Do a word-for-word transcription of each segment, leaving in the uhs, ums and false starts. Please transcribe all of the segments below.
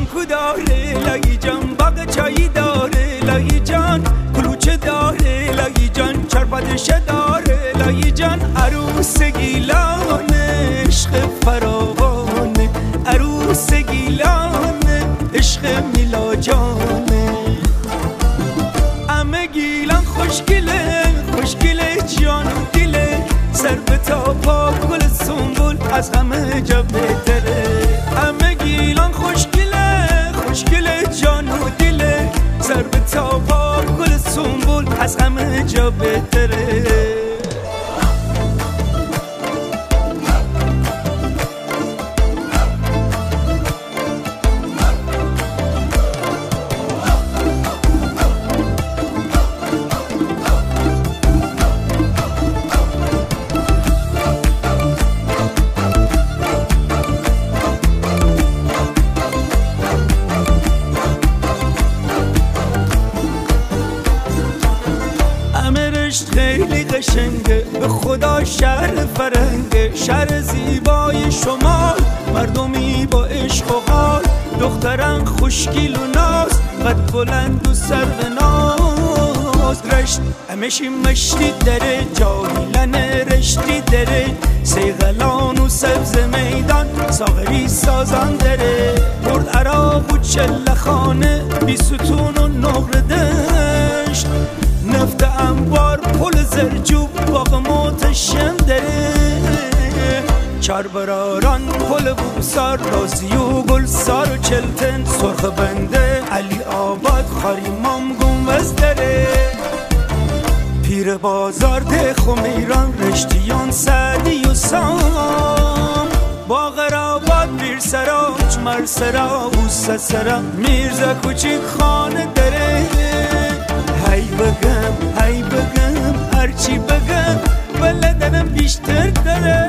شامپو داره لایی جان، باغ چایی داره لایی جان، کلوچه داره لایی جان، چرپدشه داره لایی جان. عروس گیلان عشق فراوانه، عروس گیلان عشق میلا جانه. همه گیلان خوشگله خوشگله جان و دیله، سر به تا پا گل سنبول از همه جا بهتره. همه گیلان خوشگله خوشگله جان و دیله، سر به تا پا گل سنبول از همه جا بهتره. خیلی قشنگه به خدا شهر فرنگه، شهر زیبای شمال، مردمی با عشق و حال، دختران خوشگیل و ناز، قد بلند و سر به ناز. رشت همشی مشتی داره، جاهیلن رشتی داره، سیغلان و سبز میدان، ساغری سازان داره. مرد عراق و چلخانه، بی ستون و نقر دشت، نفت انبار پل زرجوب، باغ متشم داره. چربراران پل بوسار، رازی و گلسار و چلتن، سرخ بنده علی آباد، خاریمام گنبز داره. پیر بازار ده خمیران، رشتیان سعدی و سام، باغ راباد بیر سرا چمر سرا اوسه سرا، میرزا کوچیک خانه داره. هی بگم هی بگم هرچی بگم بلدنم بیشتر داره.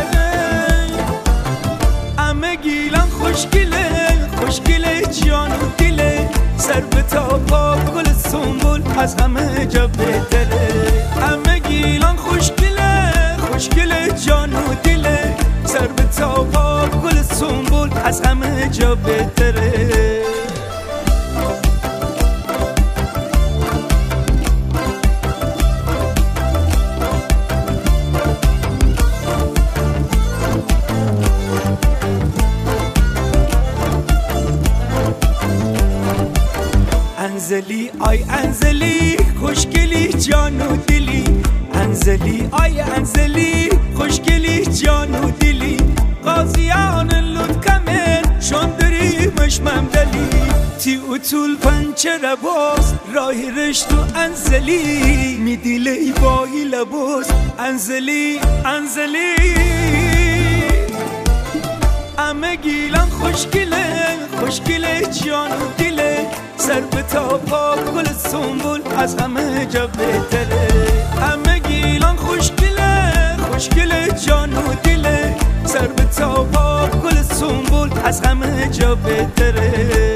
همه گیلان خوشگله خوشگله جان و دیله، سر به تا پا گل سنبول از همه جا بهتره. همه گیلان خوشگله خوشگله جان و دیله، سر به تا پا گل سنبول از همه جا بهتره. انزلی آی انزلی خوشگلی جان و دلی، انزلی آی انزلی خوشگلی جان و دلی. قاضیان لطکمه شاندری مشمم دلی، تی اتول پنچه باز راه رشت و انزلی، میدیله ای باهی لباس انزلی انزلی. همه گیلان خوشگله خوشگله جان و دیله، سر به تا پا گل سنبول از همه جا بهتره. همه گیلان خوشگله خوشگله جان و دیله، سر به تا پا گل سنبول از همه جا بهتره.